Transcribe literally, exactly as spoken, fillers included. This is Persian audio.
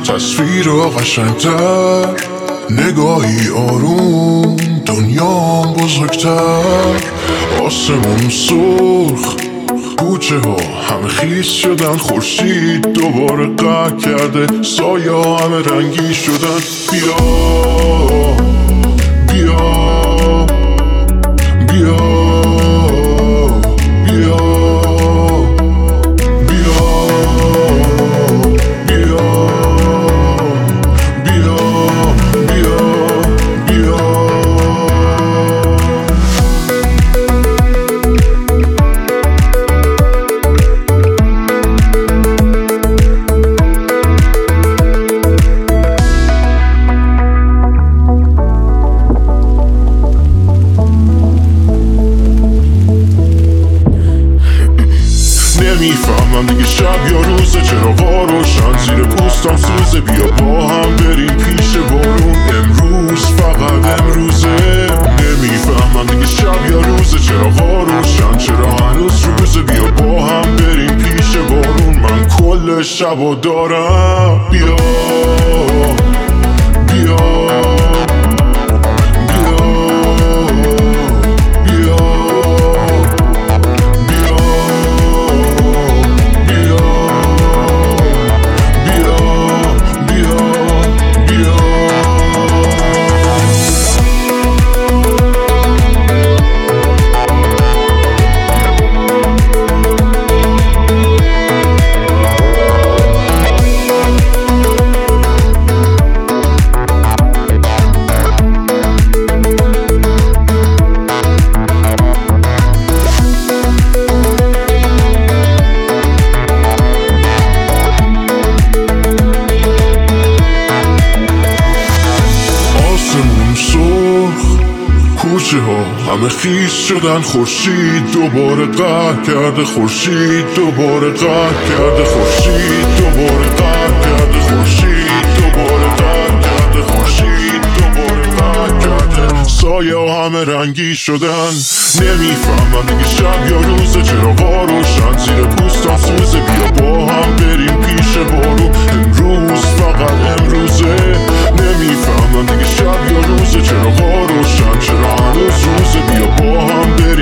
تصویر قشنگتر، نگاهی آروم، دنیام بزرگتر. آسمون سرخ، کوچه ها همه خیس شدن، خورشید دوباره قهر کرده، سایه ها همه رنگی شدن. بیا بیا بیا بیا بیا بیا بیا بیا بیا. نمیفهمم دیگه شب یا روزه، چراغا روشن زیر پوستم سوزه. بیا با هم بریم پیش بارون، امروز فقط امروزه. نمیفهمم دیگه شب یا روزه، چراغا روشن چرا هنوز روزه. بیا با هم بریم پیش بارون، من کل شبا دارم. بیا بیا کوچه ها همه خیس شدن، خورشید دوباره قهر کرده، خورشید دوباره قهر کرده، خورشید دوباره قهر کرده، خورشید دوباره قهر کرده، خورشید دوباره قهر کرده. سایه ها همه رنگی شدن. نمیفهمم دیگه شب یا روزه، چراغا روشن زیر پوستم سوزه. بیا با هم بریم پیش بارون، امروز فقط امروزه. نمیفهمم دیگه شب یا روزه، چراغا روشن چرا هنوز روزه. بیا با هم بریم